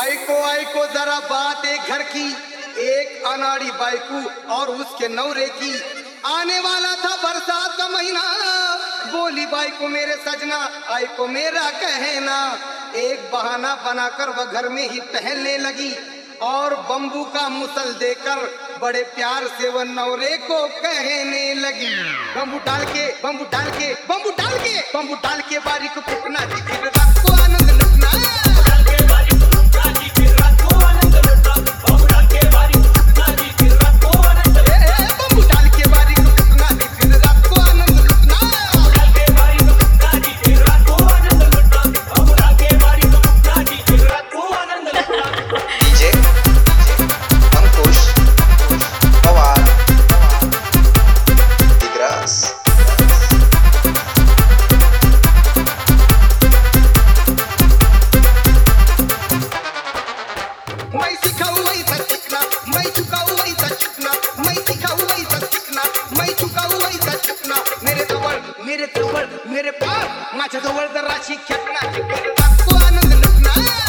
आइको जरा बात एक घर की, एक अनाड़ी बाइकू और उसके नौरे की। आने वाला था बरसात का महीना, बोली बाइको मेरे सजना आइको मेरा कहना। एक बहाना बनाकर वह घर में ही टहलने लगी और बम्बू का मुसल देकर बड़े प्यार से वह नौरे को कहने लगी। बम्बू डाल के बम्बू डाल के बम्बू डाल के बम्बू डाल के बारी को फूकना जी, फिर रात को आनंद लुटना। मेरे पास माझ्या जवळ जराशी खेकना जी, फिर रात को आनंद लुटना।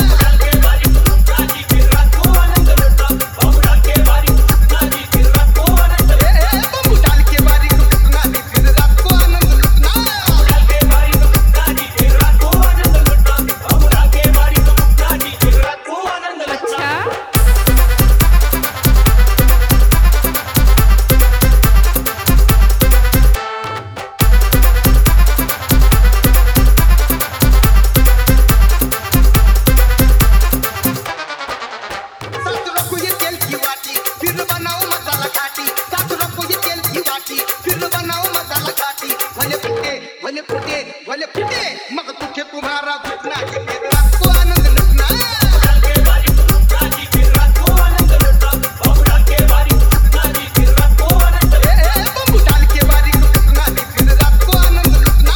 भले फुटे मग तुझे तुम्हारा घुटना जी, फिर रात को आनंद लुटना। बम्बू डाल के बारी को फूकना जी, फिर रात को आनंद लुटना।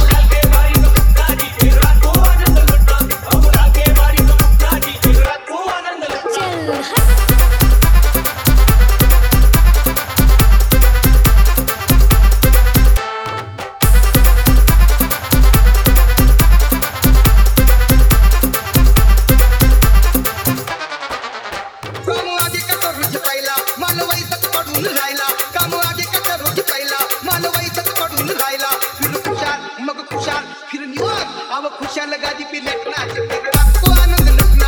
अब खुशियां लगा दी फिर लेटना, फिर रात को आनंद लुटना।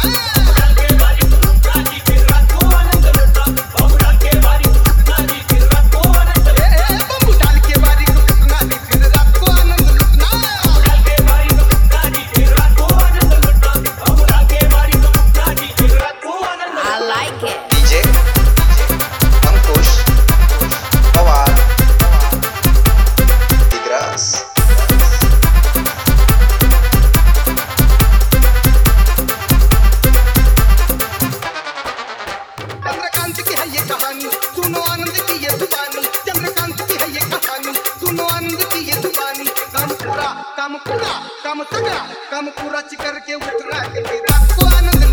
बम्बू डाल के बारी को फूकना जी, फिर रात को आनंद लुटना। I like it. DJ Ankush Pawar Tigras। Chandrakant की है ये कहानी, सुनो आनंद की ये जुबानी। चंद्रकांत की है ये कहानी, सुनो आनंद की ये जुबानी। काम पूरा काम पूरा काम तगड़ा काम पूरा करके उठना, फिर रात को आनंद